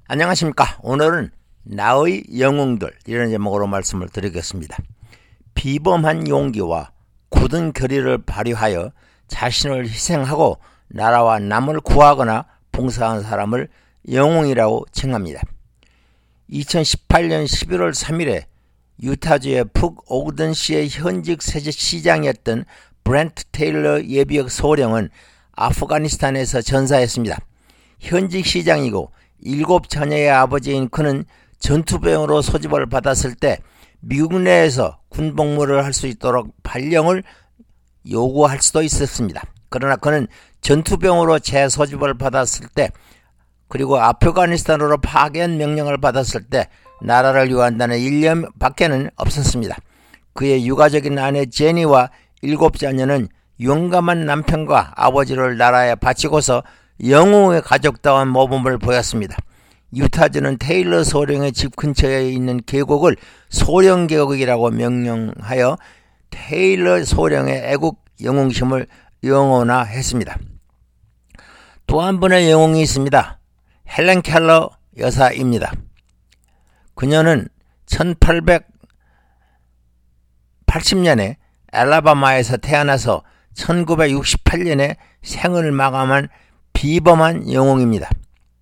안녕하십니까. 오늘은 나의 영웅들 이런 제목으로 말씀을 드리겠습니다. 비범한 용기와 굳은 결의를 발휘하여 자신을 희생하고 나라와 남을 구하거나 봉사한 사람을 영웅이라고 칭합니다. 2018년 11월 3일에 유타주의 푹 오그든시의 현직 시장이었던 브렌트 테일러 예비역 소령은 아프가니스탄에서 전사했습니다. 현직 시장이고 7자녀의 아버지인 그는 전투병으로 소집을 받았을 때 미국 내에서 군복무를 할 수 있도록 발령을 요구할 수도 있었습니다. 그러나 그는 전투병으로 재소집을 받았을 때 그리고 아프가니스탄으로 파견 명령을 받았을 때 나라를 위한다는 일념밖에는 없었습니다. 그의 유가적인 아내 제니와 7자녀는 용감한 남편과 아버지를 나라에 바치고서 영웅의 가족다운 모범을 보였습니다. 유타주는 테일러 소령의 집 근처에 있는 계곡을 소령계곡이라고 명명하여 테일러 소령의 애국 영웅심을 영원화했습니다. 또 한 분의 영웅이 있습니다. 헬렌 켈러 여사입니다. 그녀는 1880년에 알라바마에서 태어나서 1968년에 생을 마감한 비범한 영웅입니다.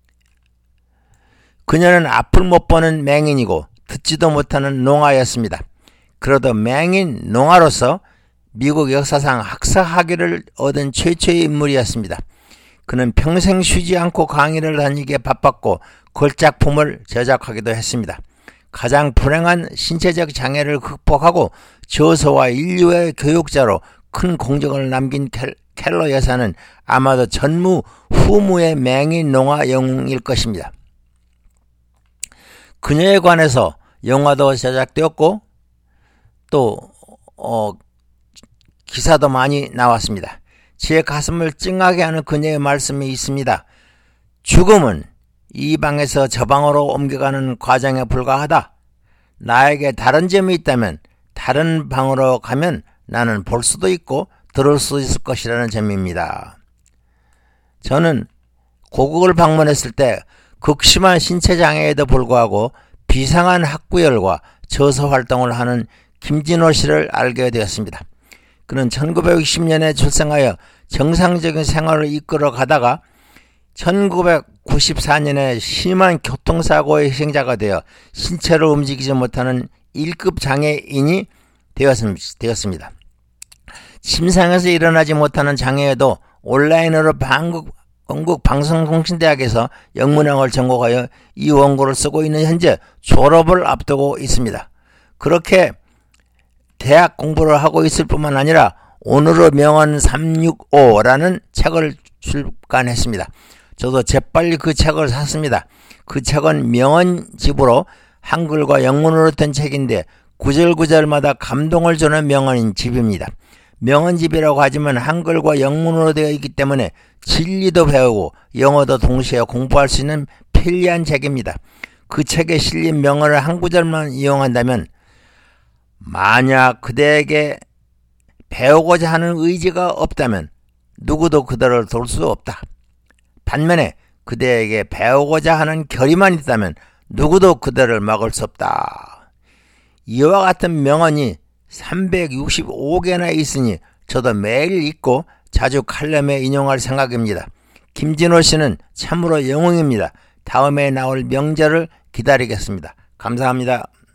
그녀는 앞을 못 보는 맹인이고 듣지도 못하는 농아였습니다. 그러도 맹인 농아로서 미국 역사상 학사학위를 얻은 최초의 인물이었습니다. 그는 평생 쉬지 않고 강의를 다니기에 바빴고 걸작품을 제작하기도 했습니다. 가장 불행한 신체적 장애를 극복하고 저서와 인류의 교육자로 큰 공적을 남긴 켈러 여사는 아마도 전무후무의 맹인 농아 영웅일 것입니다. 그녀에 관해서 영화도 제작되었고 또 기사도 많이 나왔습니다. 제 가슴을 찡하게 하는 그녀의 말씀이 있습니다. 죽음은 이 방에서 저 방으로 옮겨가는 과정에 불과하다. 나에게 다른 점이 있다면 다른 방으로 가면 나는 볼 수도 있고 들을 수 있을 것이라는 점입니다. 저는 고국을 방문했을 때 극심한 신체장애에도 불구하고 비상한 학구열과 저서 활동을 하는 김진호 씨를 알게 되었습니다. 그는 1960년에 출생하여 정상적인 생활을 이끌어 가다가 1994년에 심한 교통사고의 희생자가 되어 신체를 움직이지 못하는 1급 장애인이 되었습니다. 침상에서 일어나지 못하는 장애에도 온라인으로 한국 방송통신대학에서 영문학을 전공하여 이 원고를 쓰고 있는 현재 졸업을 앞두고 있습니다. 그렇게 대학 공부를 하고 있을 뿐만 아니라 오늘의 명언 365라는 책을 출간했습니다. 저도 재빨리 그 책을 샀습니다. 그 책은 명언집으로 한글과 영문으로 된 책인데 구절구절마다 감동을 주는 명언인 집입니다. 명언집이라고 하지만 한글과 영문으로 되어 있기 때문에 진리도 배우고 영어도 동시에 공부할 수 있는 편리한 책입니다. 그 책에 실린 명언을 한 구절만 이용한다면 만약 그대에게 배우고자 하는 의지가 없다면 누구도 그대를 도울 수 없다. 반면에 그대에게 배우고자 하는 결의만 있다면 누구도 그대를 막을 수 없다. 이와 같은 명언이 365개나 있으니 저도 매일 읽고 자주 칼럼에 인용할 생각입니다. 김진호 씨는 참으로 영웅입니다. 다음에 나올 명절을 기다리겠습니다. 감사합니다.